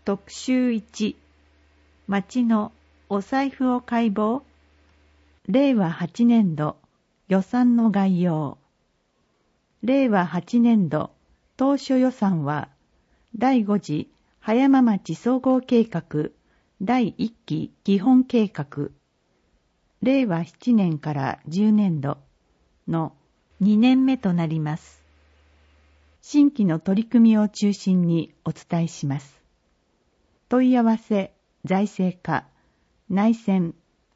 特集1、町のお財布を解剖。令和8年度予算の概要。令和8年度当初予算は、第5次葉山町総合計画第1期基本計画、令和7年から10年度の2年目となります。新規の取り組みを中心にお伝えします。問い合わせ、財政課、内線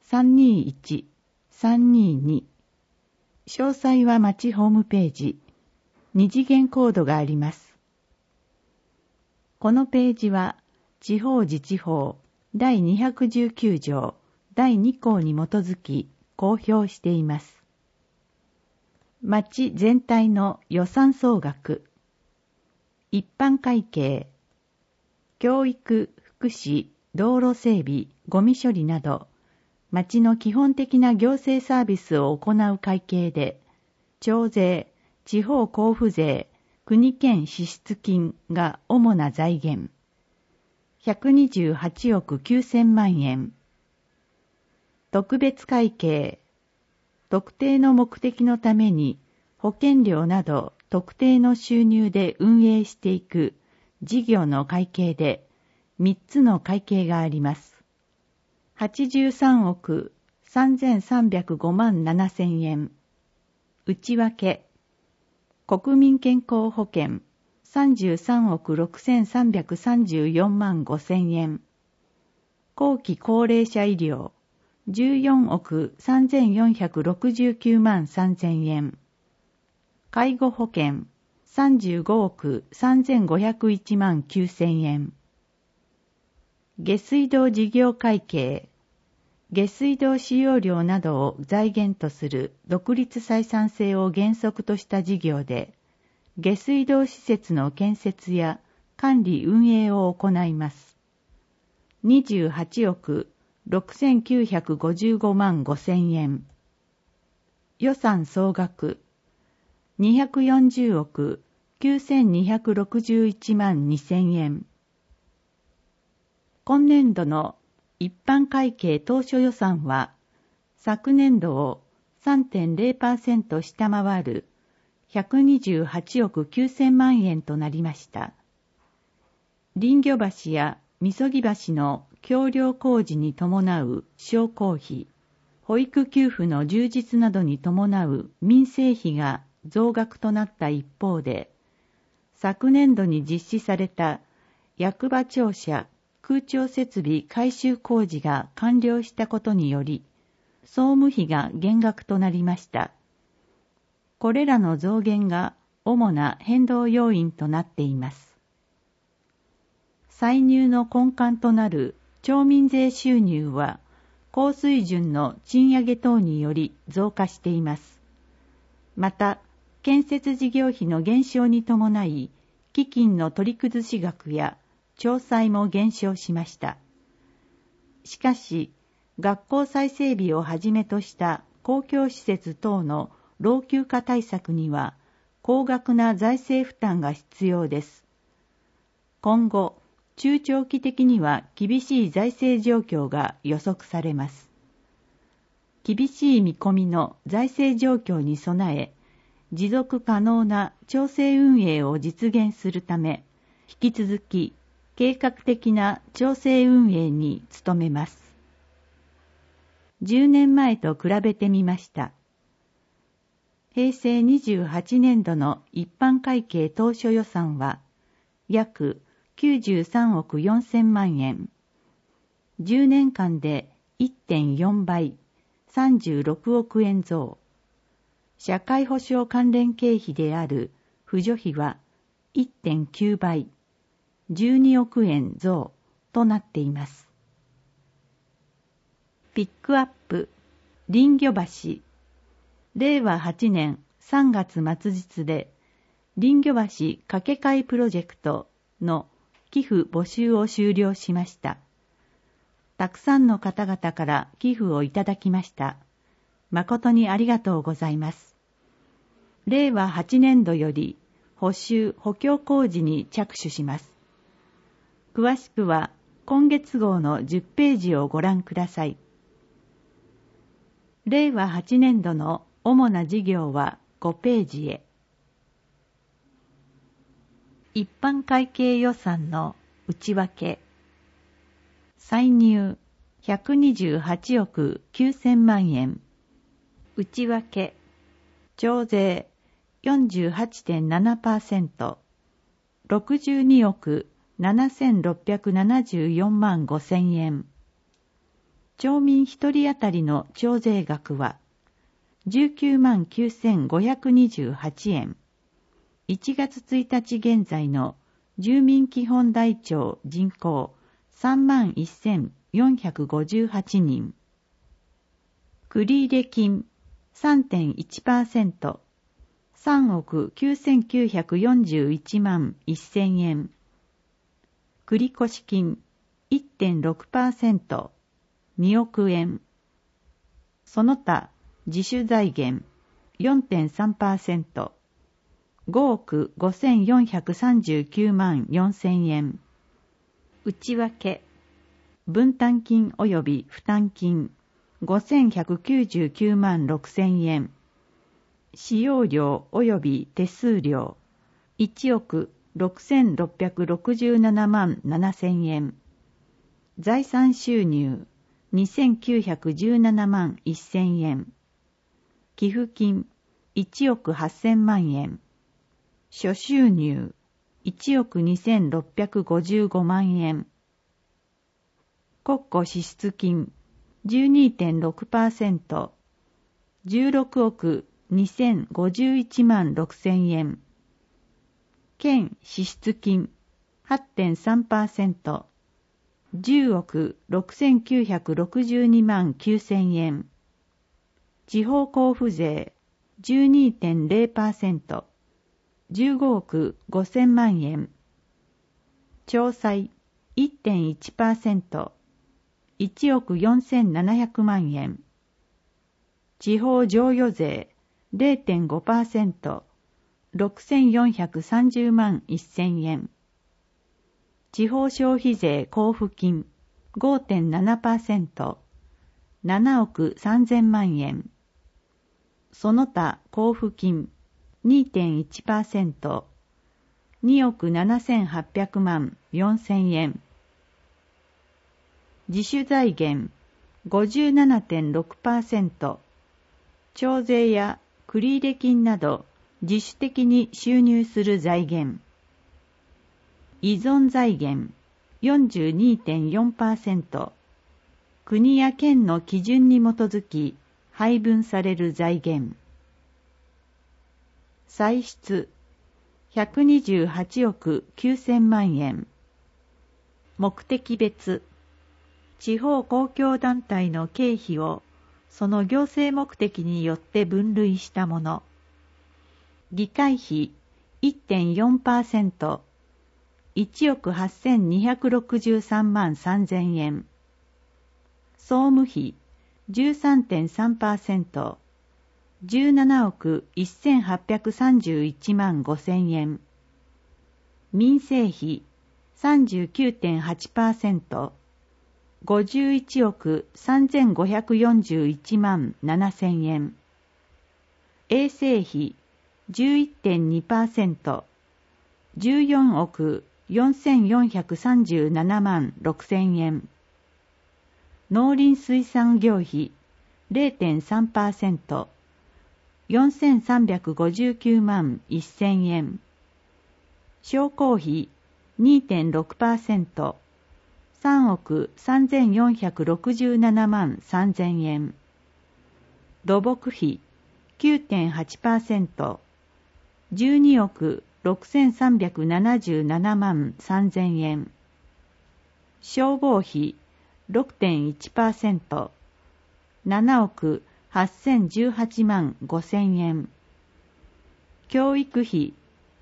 321-322。詳細は町ホームページ、2次元コードがあります。このページは、地方自治法第219条第2項に基づき公表しています。町全体の予算総額、一般会計、教育、福祉、道路整備、ゴミ処理など、町の基本的な行政サービスを行う会計で、町税、地方交付税、国県支出金が主な財源。128億9000万円。特別会計、特定の目的のために保険料など特定の収入で運営していく事業の会計で3つの会計があります。83億3305万7000円。内訳、国民健康保険33億6334万5000円。後期高齢者医療14億3469万3000円。介護保険35億3501万9000円。下水道事業会計、下水道使用料などを財源とする独立採算性を原則とした事業で、下水道施設の建設や管理運営を行います。28億6955万5000円。予算総額240億9261万2000円。今年度の一般会計当初予算は、昨年度を 3.0% 下回る128億9000万円となりました。林魚橋やみそぎ橋の橋梁工事に伴う商工費、保育給付の充実などに伴う民生費が増額となった一方で、昨年度に実施された役場庁舎空調設備改修工事が完了したことにより、総務費が減額となりました。これらの増減が主な変動要因となっています。歳入の根幹となる町民税収入は、高水準の賃上げ等により増加しています。また、建設事業費の減少に伴い、基金の取り崩し額や町債も減少しました。しかし、学校再整備をはじめとした公共施設等の老朽化対策には、高額な財政負担が必要です。今後、中長期的には厳しい財政状況が予測されます。厳しい見込みの財政状況に備え、持続可能な町政運営を実現するため、引き続き計画的な町政運営に努めます。10年前と比べてみました。平成28年度の一般会計当初予算は、約93億4000万円。10年間で 1.4 倍、36億円増。社会保障関連経費である扶助費は 1.9 倍、12億円増となっています。ピックアップ、林魚橋。令和8年3月末日で、林魚橋架け替えプロジェクトの寄付募集を終了しました。たくさんの方々から寄付をいただきました。誠にありがとうございます。令和8年度より補修・補強工事に着手します。 詳しくは今月号の10ページをご覧ください。令和8年度の主な事業は5ページへ。一般会計予算の内訳。歳入128億9000万円。内訳。徴税 48.7%、62億7674万5000円。町民一人当たりの徴税額は19万9528円。1月1日現在の住民基本台帳人口3万1458人。繰入金 3.1%、3億9941万1000円。繰越金 1.6%、2億円。その他自主財源 4.3%、5億5439万4000円。内訳。分担金及び負担金5199万6000円。使用料及び手数料1億6667万7000円。財産収入2917万1000円。寄付金1億8000万円。諸収入1億2655万円。国庫支出金 12.6%、16億2051万6000円。県支出金 8.3%、10億6962万9000円。地方交付税 12.0%、15億5000万円。徴歳 1.1%、1億4700万円。地方譲与税 0.5%、6430万1000円。地方消費税交付金 5.7%、7億3000万円。その他交付金 2.1%、2億7800万4000円。自主財源 57.6%、徴税や繰入金など自主的に収入する財源。依存財源 42.4%、国や県の基準に基づき配分される財源。歳出128億9000万円。目的別。地方公共団体の経費をその行政目的によって分類したもの。議会費 1.4%、1億8263万3000円。総務費 13.3%、17億1831万5000円。民生費 39.8%、51億3541万7000円。衛生費 11.2%、14億4437万6000円。農林水産業費 0.3%、4359万1000円。商工費 2.6%、3億3467万3000円。土木費 9.8%、12億6377万3000円。消防費 6.1%、7億8018万5000円。教育費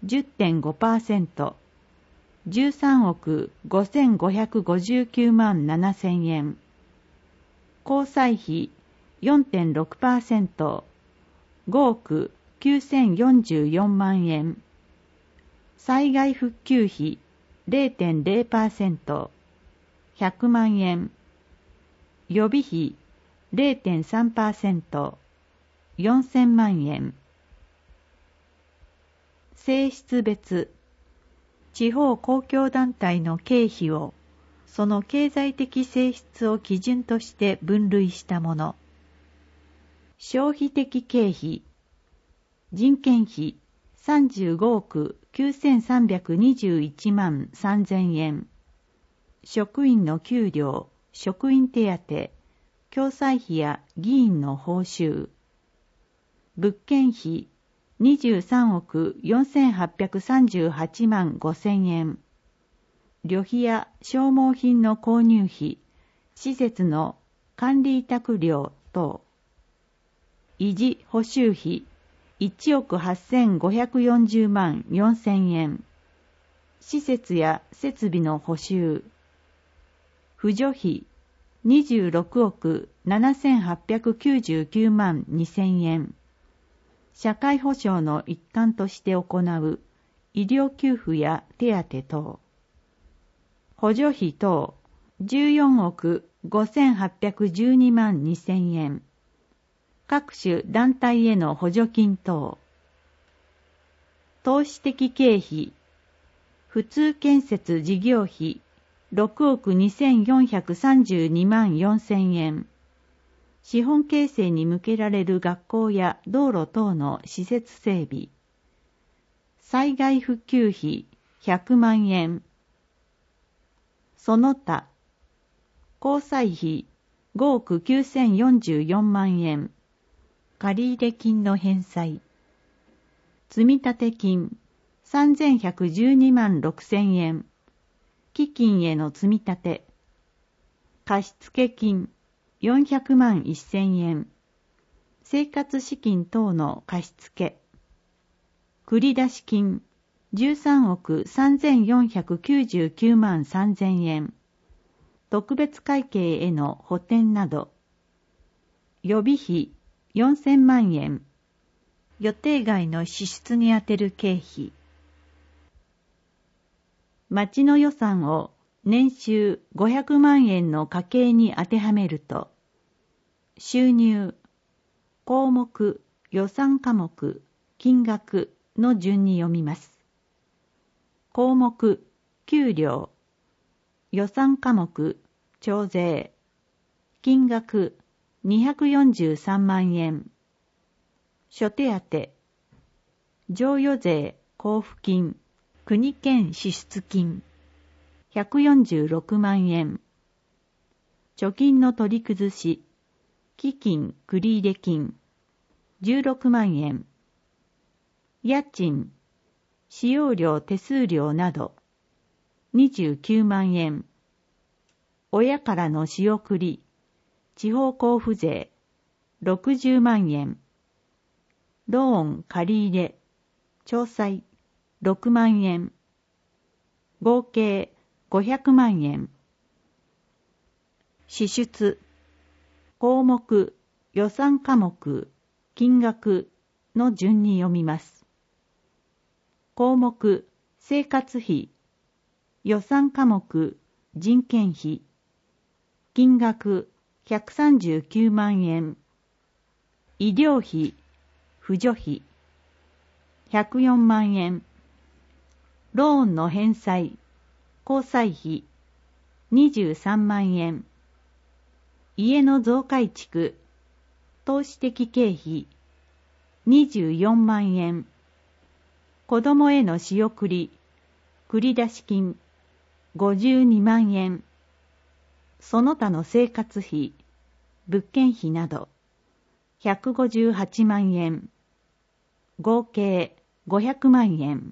10.5%、13億5559万7000円。交際費 4.6%、5億9044万円。災害復旧費 0.0%、100万円。予備費 0.3%、4000万円。性質別、地方公共団体の経費をその経済的性質を基準として分類したもの。消費的経費、人件費35億9321万3000円。職員の給料、職員手当、共済費や議員の報酬。物件費23億4838万5000円。旅費や消耗品の購入費、施設の管理委託料等。維持補修費1億8540万4000円。施設や設備の補修。扶助費26億7899万2000円。社会保障の一環として行う医療給付や手当等。補助費等14億5812万2000円。各種団体への補助金等。投資的経費、普通建設事業費6億2432万4000円。資本形成に向けられる学校や道路等の施設整備。災害復旧費100万円。その他、交際費5億9044万円。借入金の返済。積立金3112万6000円。基金への積み立て。貸付金400万1000円。生活資金等の貸付。繰出金13億3499万3000円。特別会計への補填など。予備費4000万円。予定外の支出に充てる経費。町の予算を年収500万円の家計に当てはめると、収入、項目、予算科目、金額の順に読みます。項目、給料、予算科目、徴税、金額、243万円。諸手当、譲与税、交付金、国県支出金、146万円。貯金の取り崩し、基金繰入金、16万円。家賃、使用料手数料など、29万円。親からの仕送り、地方交付税、60万円。ローン借入、調債、6万円。合計500万円。支出、項目、予算科目、金額の順に読みます。項目、生活費、予算科目、人件費、金額139万円。医療費、扶助費、104万円。ローンの返済、交際費、23万円。家の増改築、投資的経費、24万円。子供への仕送り、繰出金、52万円。その他の生活費、物件費など、158万円。合計500万円。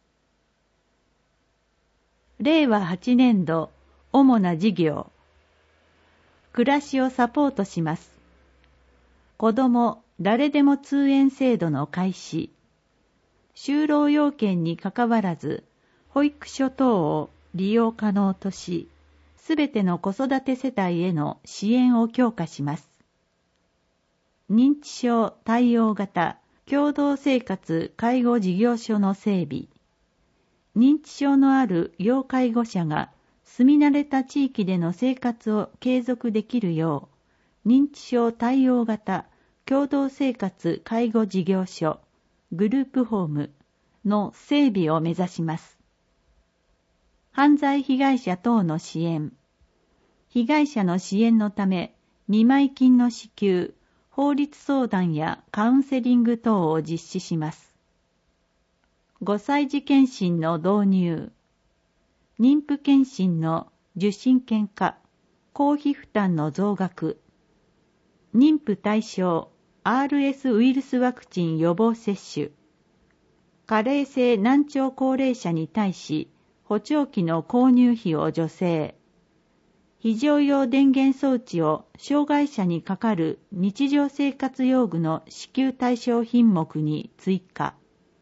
令和8年度、主な事業。暮らしをサポートします。子ども誰でも通園制度の開始。就労要件にかかわらず、保育所等を利用可能とし、すべての子育て世帯への支援を強化します。認知症対応型共同生活介護事業所の整備。 認知症のある要介護者が住み慣れた地域での生活を継続できるよう、認知症対応型共同生活介護事業所グループホームの整備を目指します。犯罪被害者等の支援。被害者の支援のため、見舞金の支給、法律相談やカウンセリング等を実施します。5歳児検診の導入。妊婦検診の受診券化、公費負担の増額。妊婦対象 RS ウイルスワクチン予防接種。加齢性難聴高齢者に対し、補聴器の購入費を助成。非常用電源装置を障害者にかかる日常生活用具の支給対象品目に追加。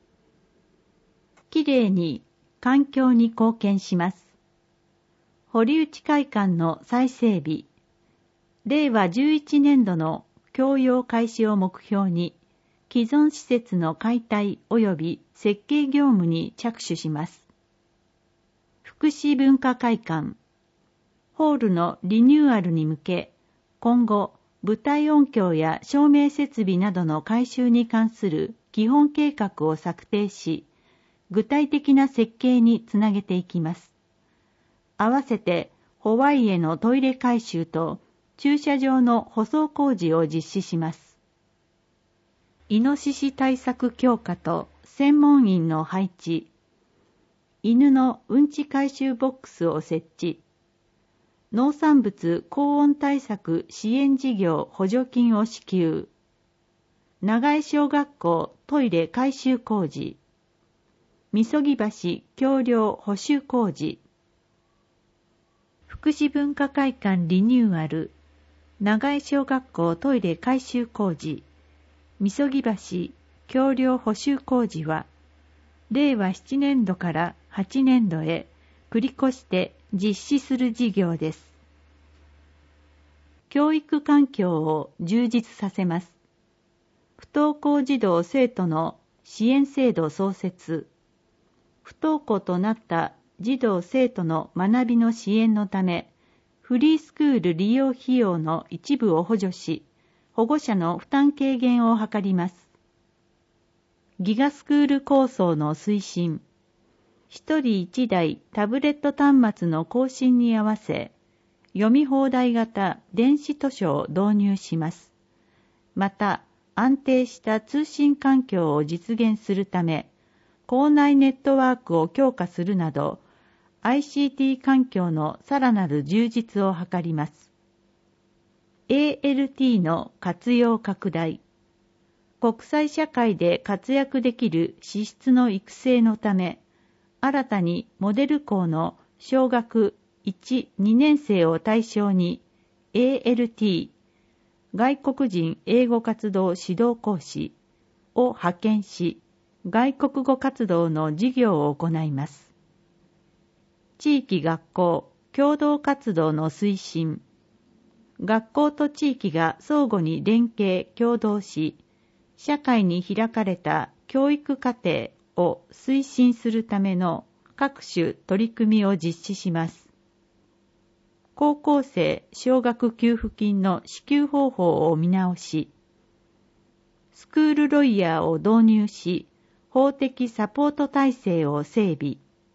きれいに環境に貢献します。堀内会館の再整備。令和11年度の供用開始を目標に、既存施設の解体及び設計業務に着手します。福祉文化会館。ホールのリニューアルに向け、今後、舞台音響や照明設備などの改修に関する基本計画を策定し、具体的な設計につなげていきます。合わせて、ホワイエのトイレ改修と駐車場の舗装工事を実施します。イノシシ対策強化と専門員の配置。犬のうんち回収ボックスを設置。農産物高温対策支援事業補助金を支給。長井小学校トイレ改修工事。みそぎ橋橋梁補修工事。福祉文化会館リニューアル。長井小学校トイレ改修工事。みそぎ橋橋梁補修工事は、令和7年度から8年度へ繰り越して実施する事業です。教育環境を充実させます。不登校児童生徒の支援制度創設。不登校となった児童生徒の学びの支援のため、フリースクール利用費用の一部を補助し、保護者の負担軽減を図ります。ギガスクール構想の推進。一人一台タブレット端末の更新に合わせ、読み放題型電子図書を導入します。また、安定した通信環境を実現するため、校内ネットワークを強化するなど、ICT 環境のさらなる充実を図ります。ALT の活用拡大。国際社会で活躍できる資質の育成のため、新たにモデル校の小学1、2年生を対象に ALT、外国人英語活動指導講師を派遣し、外国語活動の授業を行います。地域学校共同活動の推進。学校と地域が相互に連携協働し、社会に開かれた教育課程を推進するための各種取り組みを実施します。高校生奨学給付金の支給方法を見直し、スクールロイヤーを導入し、法的サポート体制を整備。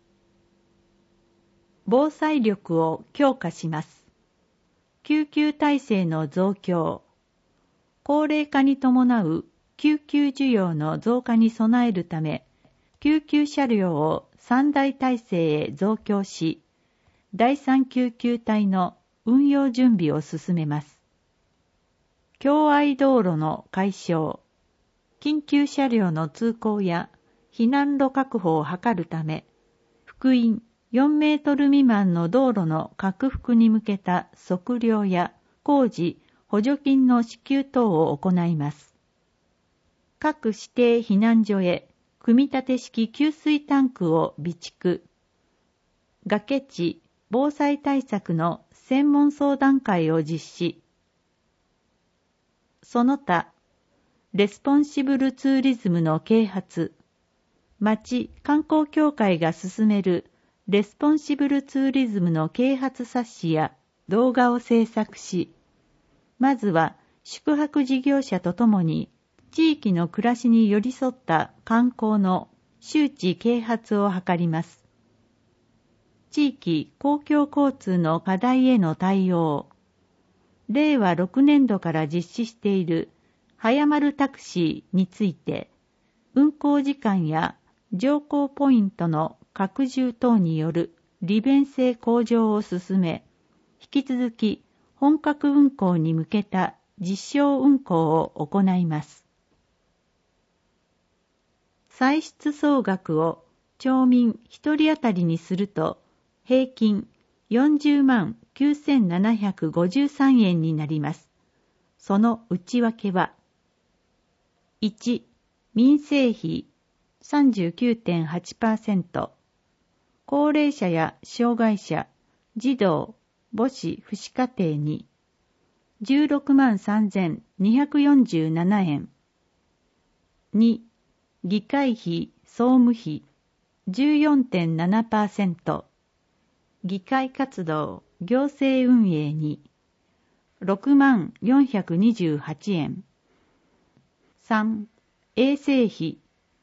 防災力を強化します。救急体制の増強。高齢化に伴う救急需要の増加に備えるため、救急車両を3台体制へ増強し、第3救急隊の運用準備を進めます。共愛道路の解消。緊急車両の通行や避難路確保を図るため、幅員4メートル未満の道路の拡幅に向けた測量や工事、補助金の支給等を行います。各指定避難所へ組み立て式給水タンクを備蓄。崖地防災対策の専門相談会を実施。その他、レスポンシブルツーリズムの啓発。 町観光協会が進めるレスポンシブルツーリズムの啓発冊子や動画を制作し、まずは宿泊事業者とともに地域の暮らしに寄り添った観光の周知啓発を図ります。地域公共交通の課題への対応、令和6年度から実施している早丸タクシーについて、運行時間や乗降ポイントの拡充等による利便性向上を進め、引き続き本格運行に向けた実証運行を行います。歳出総額を町民1人当たりにすると、平均40万9753円になります。その内訳は、1、民生費 39.8%、高齢者や障害者、児童、母子父子家庭に16万3247円。2、議会費、総務費 14.7%、議会活動、行政運営に6万428円。3、衛生費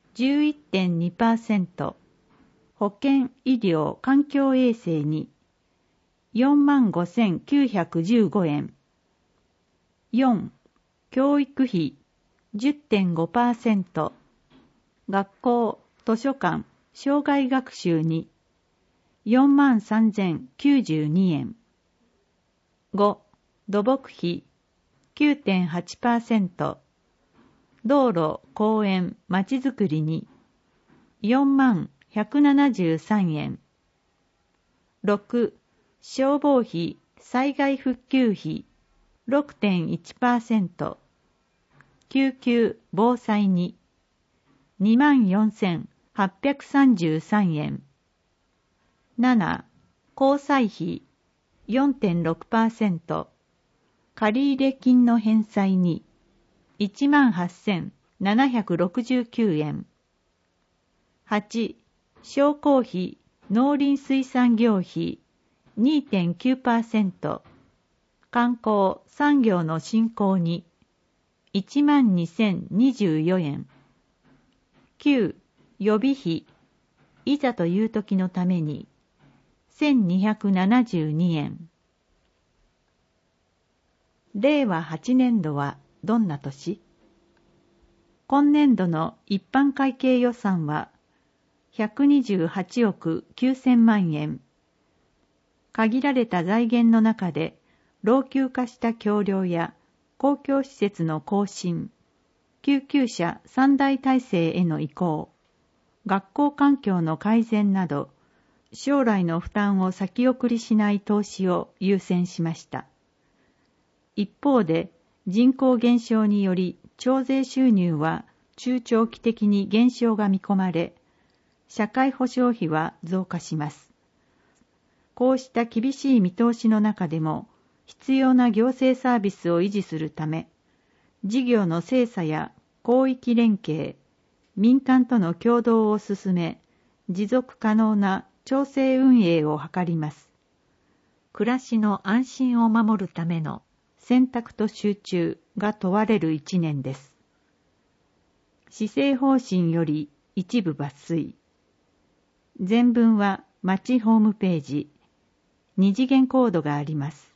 11.2%、保健医療環境衛生に4万5915円。4、教育費 10.5%、学校、図書館、生涯学習に4万3092円。5、土木費 9.8%、道路、公園、まちづくりに4万173円。6、消防費、災害復旧費 6.1%、救急、防災に2万4833円。7、交際費 4.6%、借入金の返済に1万8769円。8、商工費、農林水産業費 2.9%、観光産業の振興に1万2024円。9、予備費、いざという時のために1272円。令和8年度はどんな年？今年度の一般会計予算は128億9000万円。限られた財源の中で老朽化した橋梁や公共施設の更新、救急車3台体制への移行、学校環境の改善など、将来の負担を先送りしない投資を優先しました。一方で、人口減少により徴税収入は中長期的に減少が見込まれ、社会保障費は増加します。こうした厳しい見通しの中でも、必要な行政サービスを維持するため、事業の精査や広域連携、民間との協働を進め、持続可能な調整運営を図ります。暮らしの安心を守るための選択と集中が問われる一年です。施政方針より一部抜粋。全文は町ホームページ、2次元コードがあります。